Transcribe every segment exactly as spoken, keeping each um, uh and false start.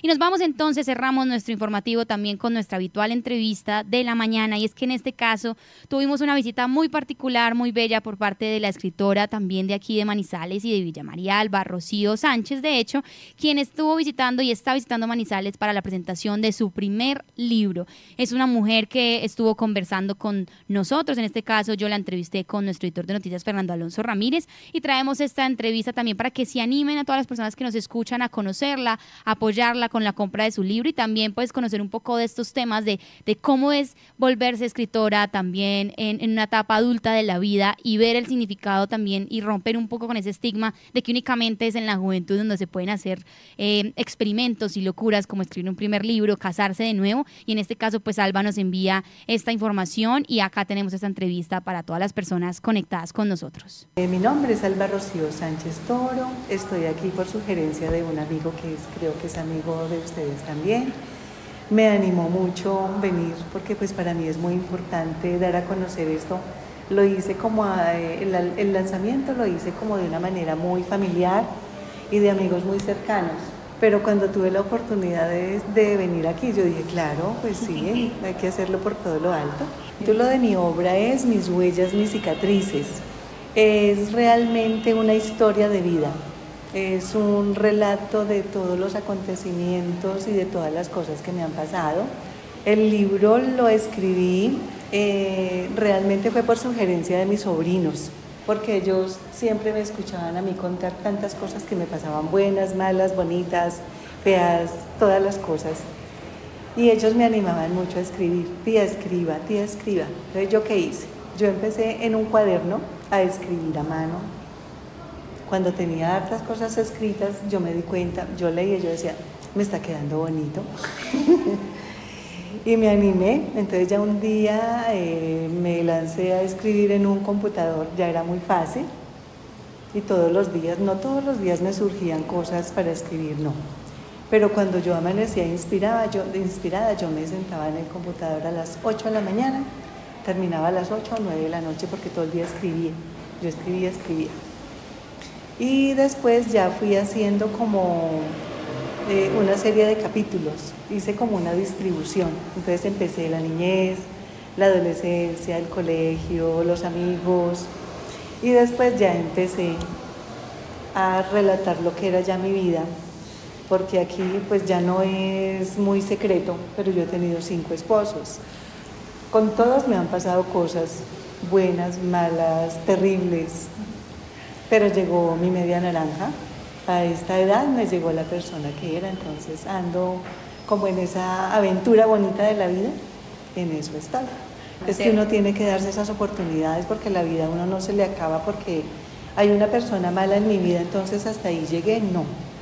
Y nos vamos entonces, cerramos nuestro informativo también con nuestra habitual entrevista de la mañana, y es que en este caso tuvimos una visita muy particular, muy bella por parte de la escritora también de aquí de Manizales y de Villa María Alba, Rocío Sánchez, de hecho, quien estuvo visitando y está visitando Manizales para la presentación de su primer libro. Es una mujer que estuvo conversando con nosotros, en este caso yo la entrevisté con nuestro editor de noticias, Fernando Alonso Ramírez, y traemos esta entrevista también para que se animen a todas las personas que nos escuchan a conocerla, a apoyarla con la compra de su libro y también pues conocer un poco de estos temas de, de cómo es volverse escritora también en, en una etapa adulta de la vida y ver el significado también y romper un poco con ese estigma de que únicamente es en la juventud donde se pueden hacer eh, experimentos y locuras como escribir un primer libro, casarse de nuevo, y en este caso pues Alba nos envía esta información y acá tenemos esta entrevista para todas las personas conectadas con nosotros. Eh, mi nombre es Alba Rocío Sánchez Toro, estoy aquí por sugerencia de un amigo que es, creo que es amigo de ustedes también. Me animó mucho venir porque pues para mí es muy importante dar a conocer esto. Lo hice como a, el, el lanzamiento lo hice como de una manera muy familiar y de amigos muy cercanos, pero cuando tuve la oportunidad de, de venir aquí yo dije claro, pues sí, hay que hacerlo por todo lo alto. El título de mi obra es Mis huellas, mis cicatrices. Es realmente una historia de vida. Es un relato de todos los acontecimientos y de todas las cosas que me han pasado. El libro lo escribí, eh, realmente fue por sugerencia de mis sobrinos, porque ellos siempre me escuchaban a mí contar tantas cosas que me pasaban, buenas, malas, bonitas, feas, todas las cosas. Y ellos me animaban mucho a escribir, tía escriba, tía escriba. Entonces, ¿yo qué hice? Yo empecé en un cuaderno a escribir a mano. Cuando tenía hartas cosas escritas, yo me di cuenta, yo leía y yo decía, me está quedando bonito. Y me animé, entonces ya un día eh, me lancé a escribir en un computador, ya era muy fácil. Y todos los días, no todos los días me surgían cosas para escribir, no. Pero cuando yo amanecía inspirada, yo, inspirada, yo me sentaba en el computador a las ocho de la mañana, terminaba a las ocho o nueve de la noche porque todo el día escribía, yo escribía, escribía. Y después ya fui haciendo como eh, una serie de capítulos, hice como una distribución. Entonces empecé la niñez, la adolescencia, el colegio, los amigos, y después ya empecé a relatar lo que era ya mi vida, porque aquí pues ya no es muy secreto, pero yo he tenido cinco esposos. Con todos me han pasado cosas buenas, malas, terribles. Pero llegó mi media naranja, a esta edad me llegó la persona que era, entonces ando como en esa aventura bonita de la vida, en eso estaba. Es que uno tiene que darse esas oportunidades porque la vida a uno no se le acaba porque hay una persona mala en mi vida, entonces hasta ahí llegué, no.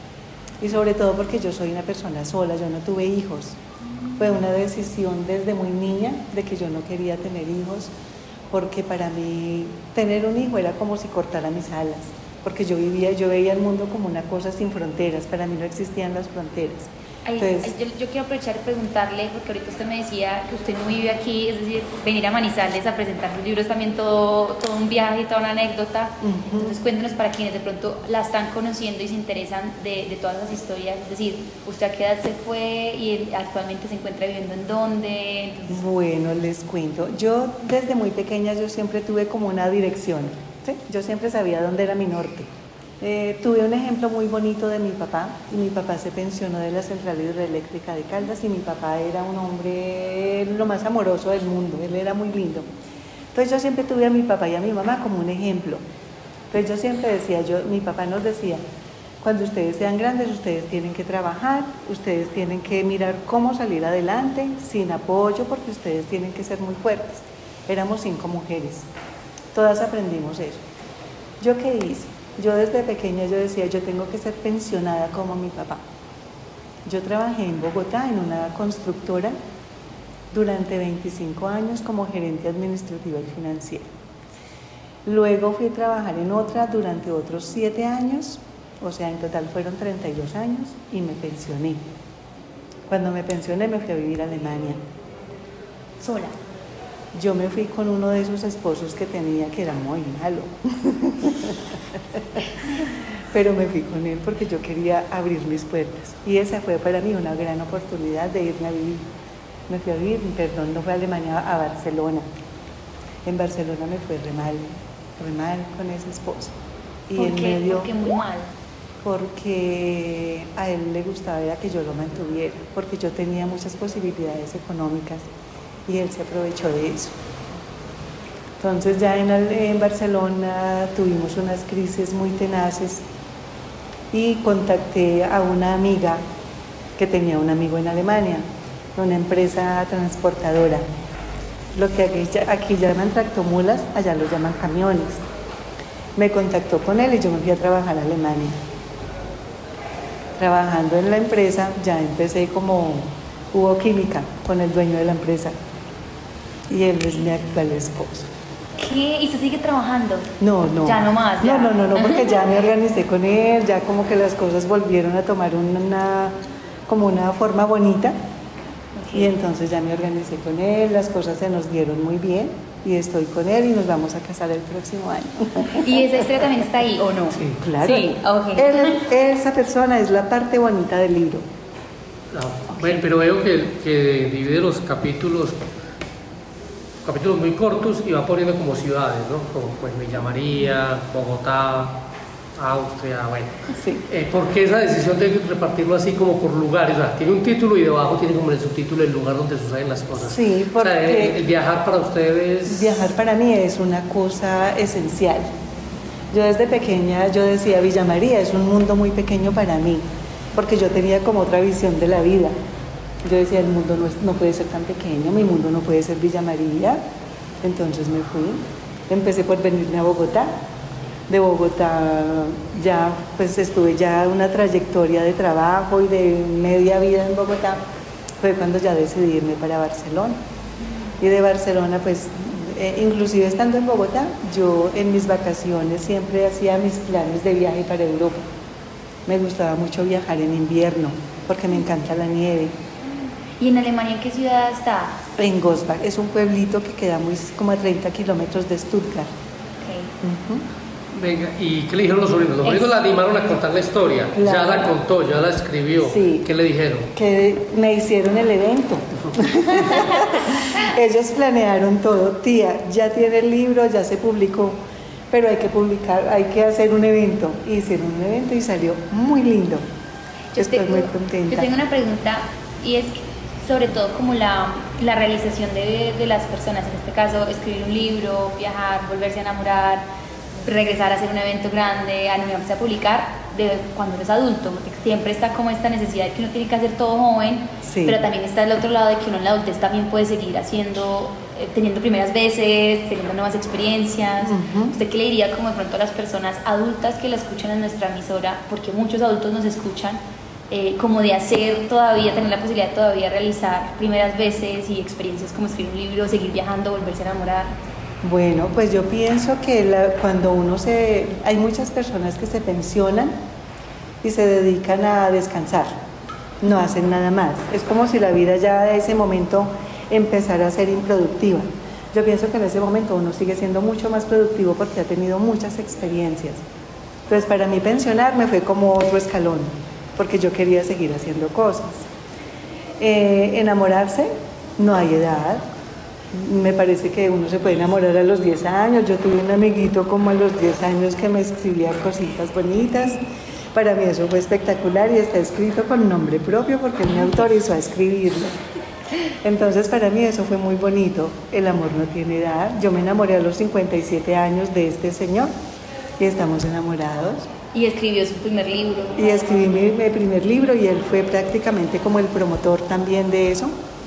Y sobre todo porque yo soy una persona sola, yo no tuve hijos. Fue una decisión desde muy niña de que yo no quería tener hijos, porque para mí tener un hijo era como si cortara mis alas, porque yo vivía, yo veía el mundo como una cosa sin fronteras, para mí no existían las fronteras. Ay, Entonces, yo, yo quiero aprovechar y preguntarle, porque ahorita usted me decía que usted no vive aquí, es decir, venir a Manizales a presentar sus libros es también todo, todo un viaje y toda una anécdota. Uh-huh. Entonces cuéntenos para quienes de pronto la están conociendo y se interesan de, de todas las historias, es decir, usted a qué edad se fue y actualmente se encuentra viviendo en dónde. Entonces... Bueno, les cuento, yo desde muy pequeña yo siempre tuve como una dirección, ¿sí? Yo siempre sabía dónde era mi norte. Eh, tuve un ejemplo muy bonito de mi papá, y mi papá se pensionó de la central hidroeléctrica de Caldas y mi papá era un hombre lo más amoroso del mundo, él era muy lindo. Entonces yo siempre tuve a mi papá y a mi mamá como un ejemplo. Entonces yo siempre decía, yo, mi papá nos decía, cuando ustedes sean grandes ustedes tienen que trabajar, ustedes tienen que mirar cómo salir adelante sin apoyo porque ustedes tienen que ser muy fuertes. Éramos cinco mujeres, todas aprendimos eso. ¿Yo qué hice? Yo desde pequeña yo decía, yo tengo que ser pensionada como mi papá. Yo trabajé en Bogotá en una constructora durante veinticinco años como gerente administrativa y financiera. Luego fui a trabajar en otra durante otros siete años, o sea, en total fueron treinta y dos años y me pensioné. Cuando me pensioné me fui a vivir a Alemania. ¿Sola? Yo me fui con uno de esos esposos que tenía que era muy malo. pero me fui con él porque yo quería abrir mis puertas. Y esa fue para mí una gran oportunidad de irme a vivir. Me fui a vivir, perdón, no fue a Alemania, a Barcelona. En Barcelona me fue re mal, re mal con ese esposo. Y ¿Por, qué? Medio, ¿Por qué muy mal? Porque a él le gustaba era que yo lo mantuviera, porque yo tenía muchas posibilidades económicas y él se aprovechó de eso. Entonces ya en, en Barcelona tuvimos unas crisis muy tenaces y contacté a una amiga que tenía un amigo en Alemania, una empresa transportadora. Lo que aquí, aquí llaman tractomulas, allá lo llaman camiones. Me contactó con él y yo me fui a trabajar a Alemania. Trabajando en la empresa ya empecé como, hubo química con el dueño de la empresa y él es mi actual esposo. ¿Qué? ¿Y se sigue trabajando? No, no. Ya no más. Ya. No, no, no, no, porque ya me organicé con él, ya como que las cosas volvieron a tomar una, como una forma bonita. Okay. Y entonces ya me organicé con él, las cosas se nos dieron muy bien y estoy con él y nos vamos a casar el próximo año. ¿Y esa historia también está ahí o no? Sí, claro. Sí, okay. Él, esa persona es la parte bonita del libro. No, okay. Bueno, pero veo que, que divide los capítulos capítulos muy cortos y va poniendo como ciudades, ¿no? Como pues Villa María, Bogotá, Austria, bueno. Sí. Eh, ¿Por qué esa decisión de repartirlo así como por lugares? O sea, tiene un título y debajo tiene como el subtítulo el lugar donde suceden las cosas. Sí, porque... O sea, el, el viajar para ustedes... Viajar para mí es una cosa esencial. Yo desde pequeña, yo decía, Villa María es un mundo muy pequeño para mí, porque yo tenía como otra visión de la vida. Yo decía, el mundo no, es, no puede ser tan pequeño, mi mundo no puede ser Villa María. Entonces me fui, empecé por venirme a Bogotá. De Bogotá ya pues estuve ya una trayectoria de trabajo y de media vida en Bogotá. Fue cuando ya decidí irme para Barcelona. Y de Barcelona pues, eh, inclusive estando en Bogotá, yo en mis vacaciones siempre hacía mis planes de viaje para Europa. Me gustaba mucho viajar en invierno, porque me encanta la nieve. ¿Y en Alemania en qué ciudad está? En Gosbach, es un pueblito que queda muy, como a treinta kilómetros de Stuttgart. Okay. Uh-huh. Venga, ¿y qué le dijeron los sobrinos? Los sobrinos la animaron a contar la historia, claro. Ya la contó, ya la escribió. Sí. ¿Qué le dijeron? Que me hicieron el evento. Ellos planearon todo. Tía, ya tiene el libro, ya se publicó, pero hay que publicar, hay que hacer un evento. Hicieron un evento y salió muy lindo. Yo Estoy tengo, muy contenta. Yo tengo una pregunta y es sobre todo como la, la realización de, de las personas, en este caso escribir un libro, viajar, volverse a enamorar, regresar a hacer un evento grande, animarse a publicar de cuando uno es adulto, porque siempre está como esta necesidad de que uno tiene que hacer todo joven, sí. Pero también está el otro lado de que uno en la adultez también puede seguir haciendo, eh, teniendo primeras veces, teniendo nuevas experiencias. Uh-huh. ¿Usted qué le diría como de pronto a las personas adultas que la escuchan en nuestra emisora, porque muchos adultos nos escuchan, eh, como de hacer todavía, tener la posibilidad de todavía realizar primeras veces y experiencias como escribir un libro, seguir viajando, volverse a enamorar? Bueno, pues yo pienso que la, cuando uno se... Hay muchas personas que se pensionan y se dedican a descansar, no hacen nada más. Es como si la vida ya de ese momento empezara a ser improductiva. Yo pienso que en ese momento uno sigue siendo mucho más productivo porque ha tenido muchas experiencias. Entonces para mí pensionarme fue como otro escalón, porque yo quería seguir haciendo cosas. Eh, enamorarse, no hay edad. Me parece que uno se puede enamorar a los diez años. Yo tuve un amiguito como a los diez años que me escribía cositas bonitas. Para mí eso fue espectacular y está escrito con nombre propio porque él me autorizó a escribirlo. Entonces para mí eso fue muy bonito. El amor no tiene edad. Yo me enamoré a los cincuenta y siete años de este señor y estamos enamorados. Y escribió su primer libro. Y escribí mi, mi primer libro y él fue prácticamente como el promotor también de eso.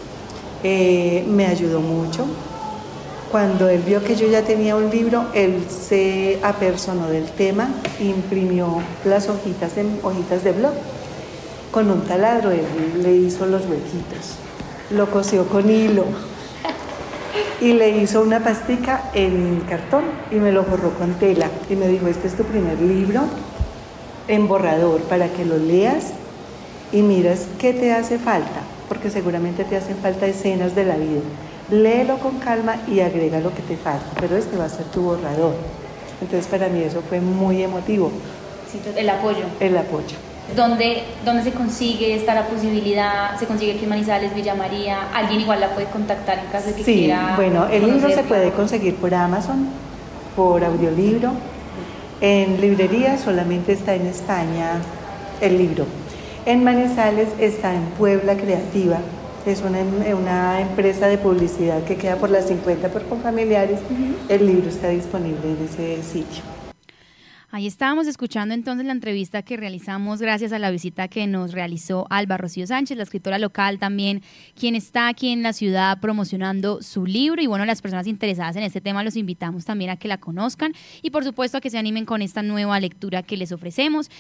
Eh, me ayudó mucho. Cuando él vio que yo ya tenía un libro, él se apersonó del tema, imprimió las hojitas en hojitas de blog. Con un taladro él le hizo los huequitos, lo cosió con hilo y le hizo una pastica en cartón y me lo forró con tela y me dijo, este es tu primer libro en borrador para que lo leas y miras qué te hace falta, porque seguramente te hacen falta escenas de la vida. Léelo con calma y agrega lo que te falta, pero este va a ser tu borrador. Entonces para mí eso fue muy emotivo, Éxito, el apoyo. El apoyo. ¿Dónde, ¿Dónde se consigue? ¿Está la posibilidad? ¿Se consigue aquí en Manizales, Villa María? ¿Alguien igual la puede contactar en caso de que sí, quiera? Sí, bueno, el libro se conocerla? puede conseguir por Amazon, por audiolibro. En librería solamente está en España el libro. En Manizales está en Puebla Creativa. Es una, una empresa de publicidad que queda por las cincuenta por Confamiliares. Uh-huh. El libro está disponible en ese sitio. Ahí estábamos escuchando entonces la entrevista que realizamos gracias a la visita que nos realizó Alba Rocío Sánchez, la escritora local también, quien está aquí en la ciudad promocionando su libro. Y bueno, las personas interesadas en este tema los invitamos también a que la conozcan y por supuesto a que se animen con esta nueva lectura que les ofrecemos.